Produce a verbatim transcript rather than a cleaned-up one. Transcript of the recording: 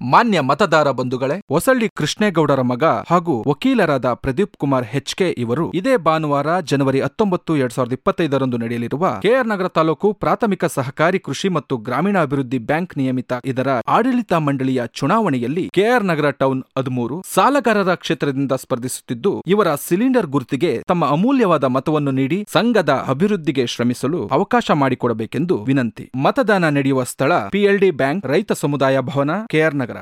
ಮಾನ್ಯ ಮತದಾರ ಬಂಧುಗಳೇ, ಹೊಸಳ್ಳಿ ಕೃಷ್ಣೇಗೌಡರ ಮಗ ಹಾಗೂ ವಕೀಲರಾದ ಪ್ರದೀಪ್ ಕುಮಾರ್ ಹೆಚ್ಕೆ ಇವರು ಇದೇ ಭಾನುವಾರ ಜನವರಿ ಹತ್ತೊಂಬತ್ತು ಎರಡ್ ಸಾವಿರದ ಇಪ್ಪತ್ತೈದರಂದು ನಡೆಯಲಿರುವ ಕೆಆರ್ ನಗರ ತಾಲೂಕು ಪ್ರಾಥಮಿಕ ಸಹಕಾರಿ ಕೃಷಿ ಮತ್ತು ಗ್ರಾಮೀಣಾಭಿವೃದ್ಧಿ ಬ್ಯಾಂಕ್ ನಿಯಮಿತ ಇದರ ಆಡಳಿತ ಮಂಡಳಿಯ ಚುನಾವಣೆಯಲ್ಲಿ ಕೆಆರ್ ನಗರ ಟೌನ್ ಹದಿಮೂರು ಸಾಲಗಾರರ ಕ್ಷೇತ್ರದಿಂದ ಸ್ಪರ್ಧಿಸುತ್ತಿದ್ದು, ಇವರ ಸಿಲಿಂಡರ್ ಗುರುತಿಗೆ ತಮ್ಮ ಅಮೂಲ್ಯವಾದ ಮತವನ್ನು ನೀಡಿ ಸಂಘದ ಅಭಿವೃದ್ಧಿಗೆ ಶ್ರಮಿಸಲು ಅವಕಾಶ ಮಾಡಿಕೊಡಬೇಕೆಂದು ವಿನಂತಿ. ಮತದಾನ ನಡೆಯುವ ಸ್ಥಳ ಪಿಎಲ್ಡಿ ಬ್ಯಾಂಕ್, ರೈತ ಸಮುದಾಯ ಭವನ, ಕೆಆರ್ ನಗರ.